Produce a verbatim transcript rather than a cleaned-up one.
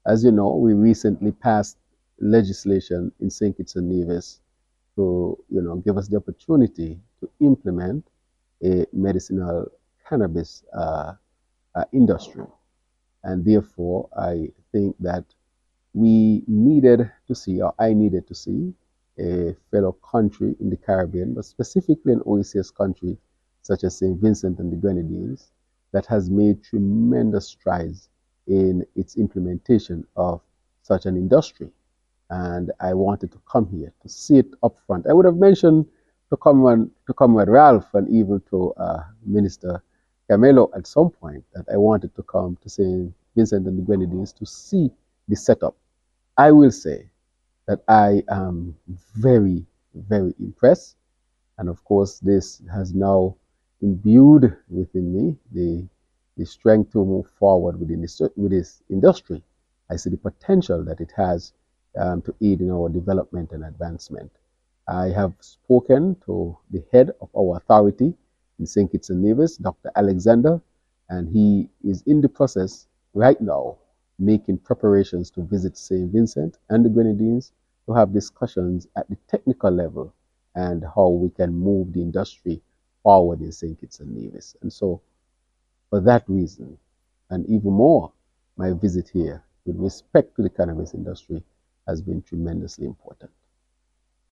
As you know, we recently passed legislation in Saint Kitts and Nevis to, you know, give us the opportunity to implement a medicinal cannabis uh, uh, industry. And therefore, I think that we needed to see, or I needed to see, a fellow country in the Caribbean, but specifically an O E C S country such as Saint Vincent and the Grenadines, that has made tremendous strides in its implementation of such an industry. And I wanted to come here to see it up front. I would have mentioned to come to Comrade Ralph and even to uh, Minister Camelo at some point that I wanted to come to Saint Vincent and the Grenadines to see the setup. I will say that I am very, very impressed. And of course, this has now imbued within me the, the strength to move forward within this, with this industry. I see the potential that it has um, to aid in our development and advancement. I have spoken to the head of our authority in Saint Kitts and Nevis, Doctor Alexander, and he is in the process right now making preparations to visit Saint Vincent and the Grenadines to have discussions at the technical level and how we can move the industry forward in Saint Kitts and Nevis. And so, for that reason, and even more, my visit here with respect to the cannabis industry has been tremendously important.